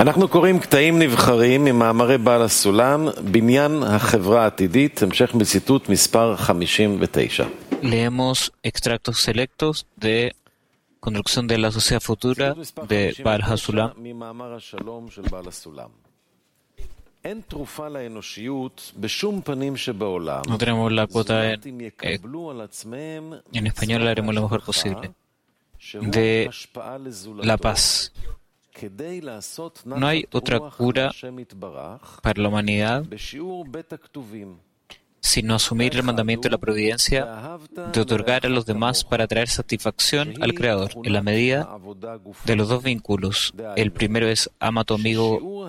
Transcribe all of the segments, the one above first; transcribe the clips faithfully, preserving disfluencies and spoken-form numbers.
אנחנו קוראים קטעים נבחרים ממאמרי בעל הסולם, בניין החברה העתידית, המשך מציטוט מספר חמישים ותשע. Leemos extractos selectos de Construcción de la Sociedad Futura de Baal HaSulam. ממאמר השלום של בעל הסולם. אין תרופה לאנושיות בשום פנים שבעולם. No tenemos la cuota en, אם eh, יקבלו על עצמם en español, la haremos lo mejor posible. De la paz. כדי לעשות No hay נחת otra רוח cura להשם יתברך para la humanidad בשיעור בית הכתובים. sino asumir el mandamiento de la providencia de otorgar a los demás para traer satisfacción al Creador en la medida de los dos vínculos. El primero es ama a tu amigo,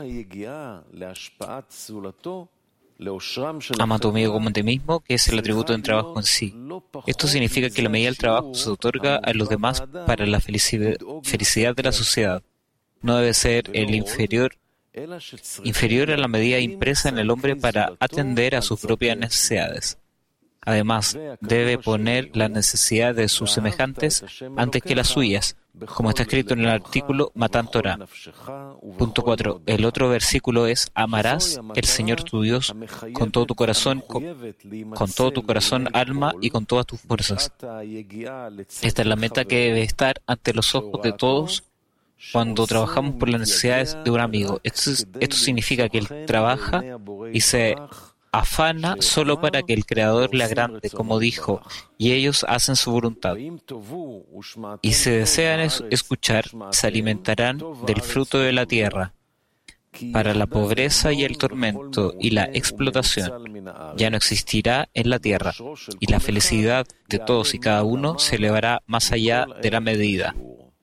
ama a tu amigo como a ti mismo, que es el atributo del trabajo en sí. Esto significa que la medida del trabajo se otorga a los demás para la felicidad, felicidad de la sociedad. No debe ser el inferior inferior a la medida impresa en el hombre para atender a sus propias necesidades. Además, debe poner las necesidades de sus semejantes antes que las suyas, como está escrito en el artículo Matan Torah. Punto cuatro. El otro versículo es: amarás el Señor tu Dios con todo tu corazón, con, con todo tu corazón, alma y con todas tus fuerzas. Esta es la meta que debe estar ante los ojos de todos cuando trabajamos por las necesidades de un amigo. Esto, esto significa que él trabaja y se afana solo para que el Creador le agrade, como dijo, y ellos hacen su voluntad. Y si desean es- escuchar, se alimentarán del fruto de la tierra. Para la pobreza y el tormento y la explotación ya no existirá en la tierra, y la felicidad de todos y cada uno se elevará más allá de la medida.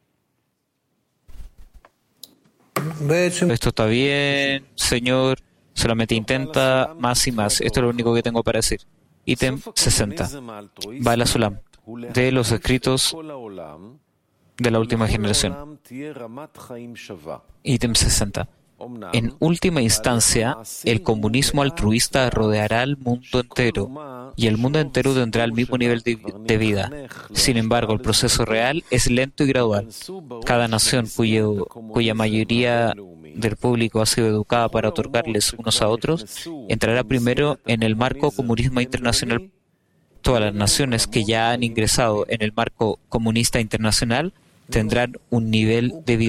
Esto está bien, Señor. Solamente intenta más y más. Esto es lo único que tengo para decir. Ítem sesenta. Baal HaSulam, de los escritos de la última generación. Ítem sesenta. En última instancia, el comunismo altruista rodeará al mundo entero y el mundo entero tendrá el mismo nivel de, de vida. Sin embargo, el proceso real es lento y gradual. Cada nación cuyo, cuya mayoría del público ha sido educada para otorgarles unos a otros, entrará primero en el marco comunismo internacional. Todas las naciones que ya han ingresado en el marco comunista internacional tendrán un nivel de vida